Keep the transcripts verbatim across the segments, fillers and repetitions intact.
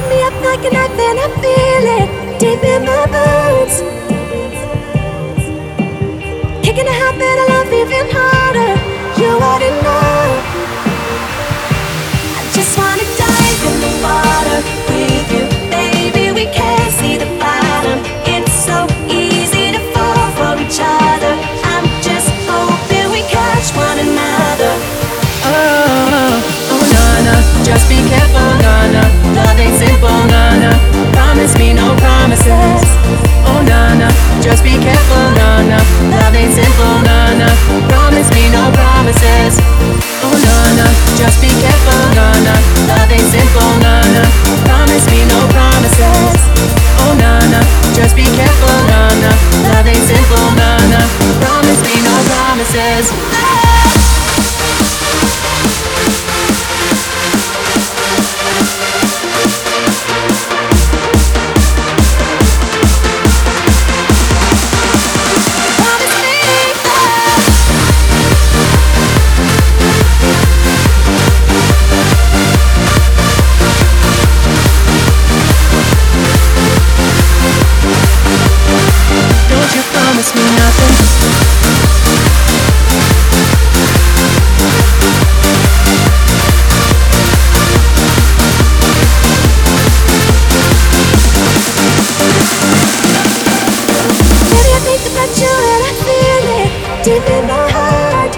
me up like a knife and I feel it deep in my bones. Kicking a habit I love even harder. You wouldn't know. I just wanna dive in the water with you, baby. We can't see the bottom. It's so easy to fall for each other. I'm just hoping we catch one another. Oh, oh, Nana, just be careful, Nana. Love ain't simple, Nana. Promise me no promises. Oh, Nana, just be careful, Nana. Love ain't simple, Nana. Promise me no promises. Oh, Nana, just be careful, Nana. Love ain't simple, Nana. Promise me no promises. Oh, Nana, just be careful, Nana. Love ain't simple, Nana. Promise me no promises. Promise me nothing. Maybe I think about you and I feel it deep in my heart.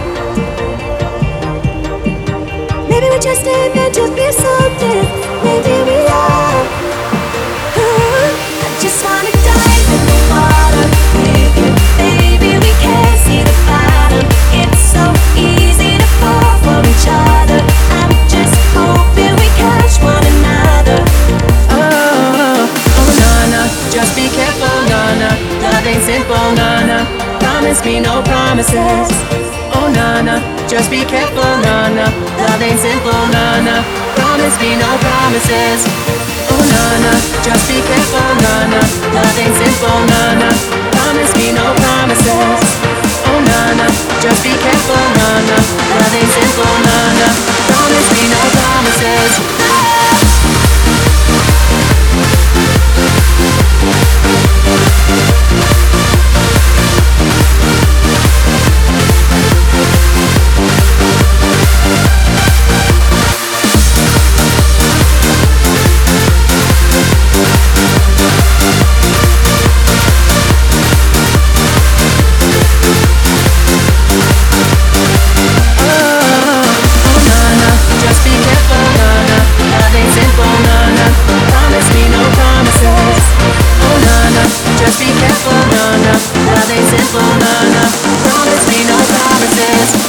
Maybe we just ain't meant to be something. Maybe we are. Ooh, I just wanna dive in the water with you, baby. We can't see the bottom. It's so easy to fall for each other. I'm just hoping we catch one another. Oh, oh, Nana, just be careful, Nana. Love ain't simple, Nana. Promise me no promises. Oh, Nana, just be careful, Nana. Love ain't simple, Nana. Promise me no promises. Oh, Nana, just be careful, Nana. Love ain't simple, Nana. Promise me no promises. Oh, Nana, just be careful, Nana. Love ain't simple, Nana. Promise me no promises. Just be careful, Nana. Love ain't simple, Nana. Promise me no promises.